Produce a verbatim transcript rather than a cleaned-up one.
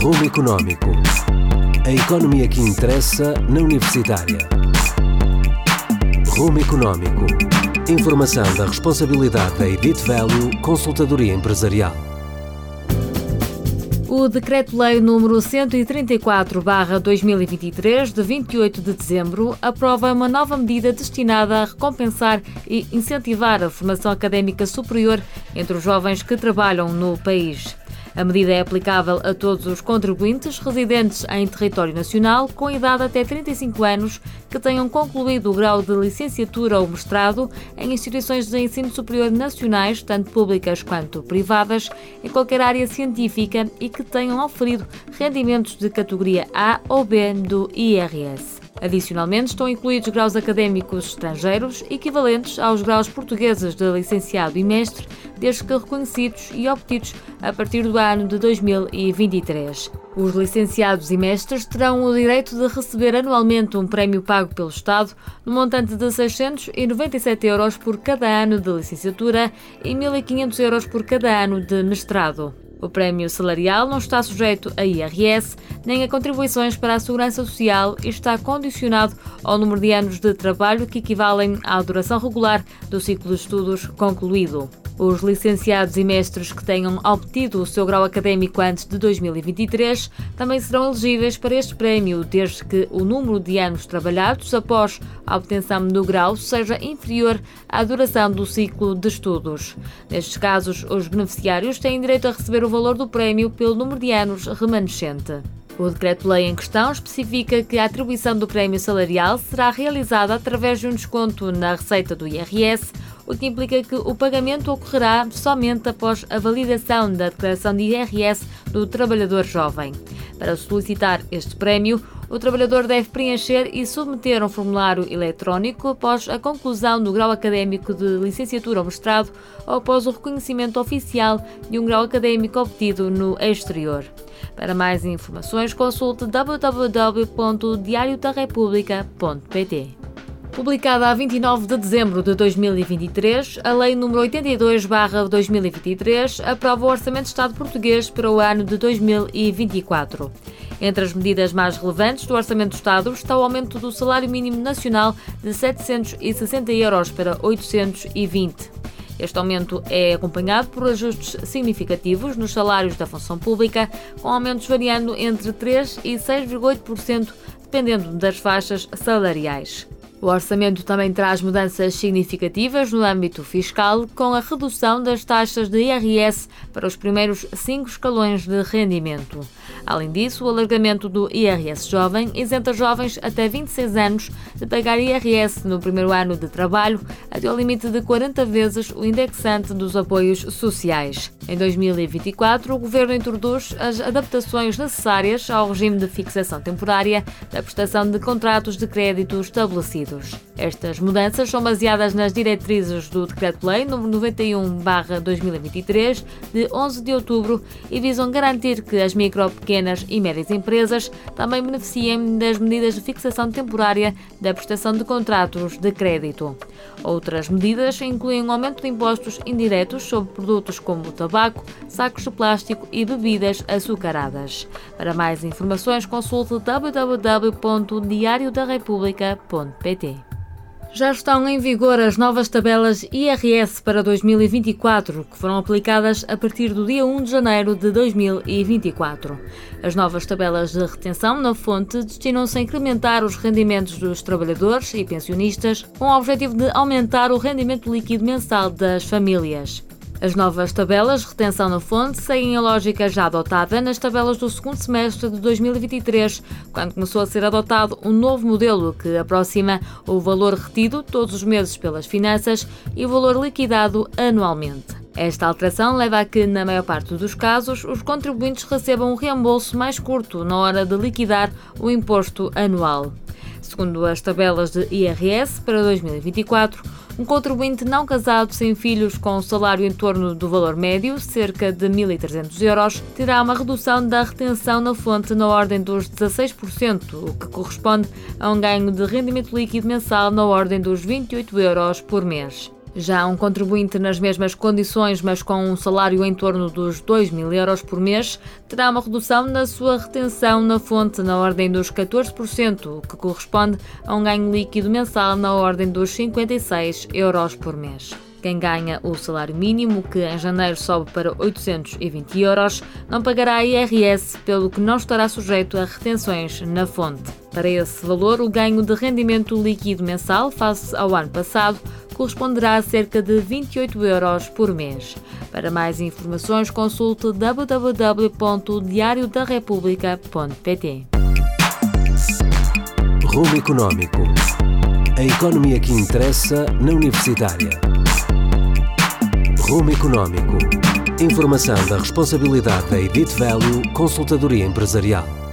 Rumo Económico. A economia que interessa na Universitária. Rumo Económico. Informação da responsabilidade da Edit Value Consultadoria Empresarial. O Decreto-Lei número cento e trinta e quatro barra dois mil e vinte e três, de vinte e oito de dezembro, aprova uma nova medida destinada a recompensar e incentivar a formação académica superior entre os jovens que trabalham no país. A medida é aplicável a todos os contribuintes residentes em território nacional com idade até trinta e cinco anos que tenham concluído o grau de licenciatura ou mestrado em instituições de ensino superior nacionais, tanto públicas quanto privadas, em qualquer área científica e que tenham oferido rendimentos de categoria A ou B do I R S. Adicionalmente, estão incluídos graus académicos estrangeiros equivalentes aos graus portugueses de licenciado e mestre, desde que reconhecidos e obtidos a partir do ano de dois mil e vinte e três. Os licenciados e mestres terão o direito de receber anualmente um prémio pago pelo Estado no montante de seiscentos e noventa e sete euros por cada ano de licenciatura e mil e quinhentos euros por cada ano de mestrado. O prémio salarial não está sujeito a I R S nem a contribuições para a Segurança Social e está condicionado ao número de anos de trabalho que equivalem à duração regular do ciclo de estudos concluído. Os licenciados e mestres que tenham obtido o seu grau académico antes de dois mil e vinte e três também serão elegíveis para este prémio, desde que o número de anos trabalhados após a obtenção do grau seja inferior à duração do ciclo de estudos. Nestes casos, os beneficiários têm direito a receber o valor do prémio pelo número de anos remanescente. O Decreto-Lei em questão especifica que a atribuição do prémio salarial será realizada através de um desconto na receita do I R S, o que implica que o pagamento ocorrerá somente após a validação da declaração de I R S do trabalhador jovem. Para solicitar este prémio, o trabalhador deve preencher e submeter um formulário eletrónico após a conclusão do grau académico de licenciatura ou mestrado ou após o reconhecimento oficial de um grau académico obtido no exterior. Para mais informações, consulte w w w ponto diário da república ponto p t. Publicada a vinte e nove de dezembro de dois mil e vinte e três, a Lei número oitenta e dois barra dois mil e vinte e três aprova o Orçamento de Estado português para o ano de dois mil e vinte e quatro. Entre as medidas mais relevantes do Orçamento do Estado está o aumento do salário mínimo nacional de setecentos e sessenta euros para oitocentos e vinte. Este aumento é acompanhado por ajustes significativos nos salários da função pública, com aumentos variando entre três por cento e seis vírgula oito por cento, dependendo das faixas salariais. O orçamento também traz mudanças significativas no âmbito fiscal, com a redução das taxas de I R S para os primeiros cinco escalões de rendimento. Além disso, o alargamento do I R S jovem isenta jovens até vinte e seis anos de pagar I R S no primeiro ano de trabalho, até ao limite de quarenta vezes o indexante dos apoios sociais. Em dois mil e vinte e quatro, o Governo introduz as adaptações necessárias ao regime de fixação temporária da prestação de contratos de crédito estabelecidos. Estas mudanças são baseadas nas diretrizes do Decreto-Lei número noventa e um barra dois mil e vinte e três, de onze de outubro, e visam garantir que as micro, pequenas e médias empresas também beneficiem das medidas de fixação temporária da prestação de contratos de crédito. Outras medidas incluem um aumento de impostos indiretos sobre produtos como tabaco, sacos de plástico e bebidas açucaradas. Para mais informações, consulte w w w ponto diário da república ponto p t. Já estão em vigor as novas tabelas I R S para dois mil e vinte e quatro, que foram aplicadas a partir do dia um de janeiro de dois mil e vinte e quatro. As novas tabelas de retenção na fonte destinam-se a incrementar os rendimentos dos trabalhadores e pensionistas, com o objetivo de aumentar o rendimento líquido mensal das famílias. As novas tabelas de retenção na fonte seguem a lógica já adotada nas tabelas do segundo semestre de dois mil e vinte e três, quando começou a ser adotado um novo modelo que aproxima o valor retido todos os meses pelas finanças e o valor liquidado anualmente. Esta alteração leva a que, na maior parte dos casos, os contribuintes recebam um reembolso mais curto na hora de liquidar o imposto anual. Segundo as tabelas de I R S para dois mil e vinte e quatro, um contribuinte não casado sem filhos com um salário em torno do valor médio, cerca de mil e trezentos euros, terá uma redução da retenção na fonte na ordem dos dezasseis por cento, o que corresponde a um ganho de rendimento líquido mensal na ordem dos vinte e oito euros por mês. Já um contribuinte nas mesmas condições, mas com um salário em torno dos dois mil euros por mês, terá uma redução na sua retenção na fonte na ordem dos catorze por cento, o que corresponde a um ganho líquido mensal na ordem dos cinquenta e seis euros por mês. Quem ganha o salário mínimo, que em janeiro sobe para oitocentos e vinte euros, não pagará I R S, pelo que não estará sujeito a retenções na fonte. Para esse valor, o ganho de rendimento líquido mensal, face ao ano passado, corresponderá a cerca de vinte e oito euros por mês. Para mais informações, consulte w w w ponto diário da república ponto p t. Rumo Económico. A economia que interessa na Universitária. Rumo Económico. Informação da responsabilidade da Edit Value Consultadoria Empresarial.